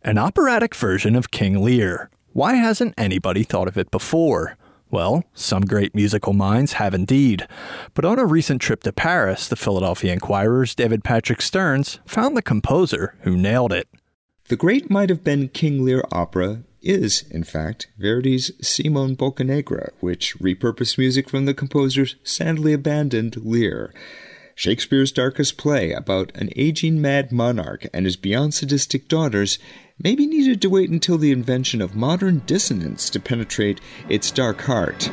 An operatic version of King Lear. Why hasn't anybody thought of it before? Well, some great musical minds have indeed. But on a recent trip to Paris, the Philadelphia Inquirer's David Patrick Stearns found the composer who nailed it. The great might have been King Lear opera is, in fact, Verdi's Simone Boccanegra, which repurposed music from the composer's sadly abandoned Lear. Shakespeare's darkest play about an aging mad monarch and his beyond sadistic daughters maybe needed to wait until the invention of modern dissonance to penetrate its dark heart.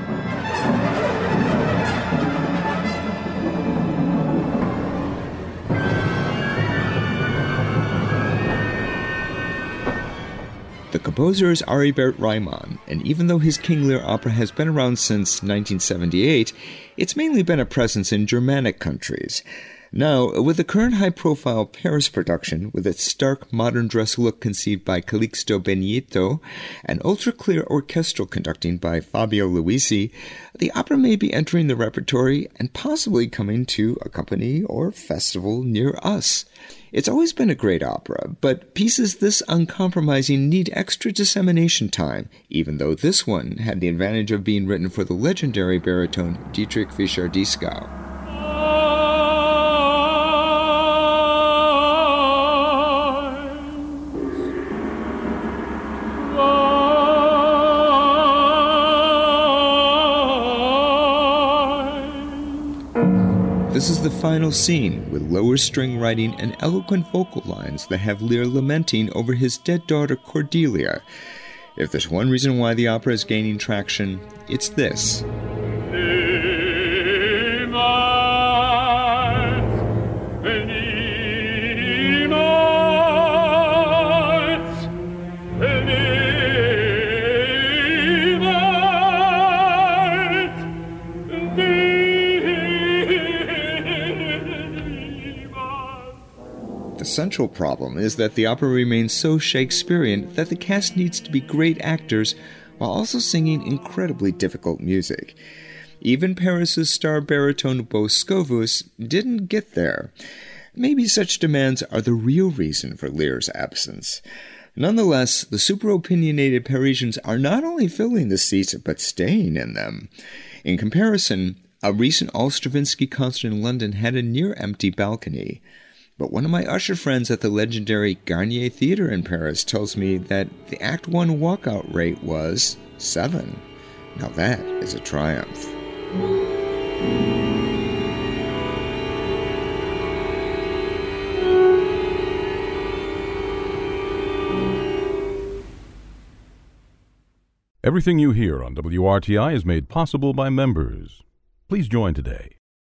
The composer is Aribert Reimann, and even though his King Lear opera has been around since 1978, it's mainly been a presence in Germanic countries. Now, with the current high-profile Paris production, with its stark modern dress look conceived by Calixto Benito, and ultra-clear orchestral conducting by Fabio Luisi, the opera may be entering the repertory and possibly coming to a company or festival near us. It's always been a great opera, but pieces this uncompromising need extra dissemination time, even though this one had the advantage of being written for the legendary baritone Dietrich Fischer-Dieskau. This is the final scene, with lower string writing and eloquent vocal lines that have Lear lamenting over his dead daughter Cordelia. If there's one reason why the opera is gaining traction, it's this. The central problem is that the opera remains so Shakespearean that the cast needs to be great actors while also singing incredibly difficult music. Even Paris's star baritone Bo Scovus didn't get there. Maybe such demands are the real reason for Lear's absence. Nonetheless, the super-opinionated Parisians are not only filling the seats, but staying in them. In comparison, a recent All Stravinsky concert in London had a near-empty balcony. But one of my usher friends at the legendary Garnier Theatre in Paris tells me that the Act 1 walkout rate was 7. Now that is a triumph. Everything you hear on WRTI is made possible by members. Please join today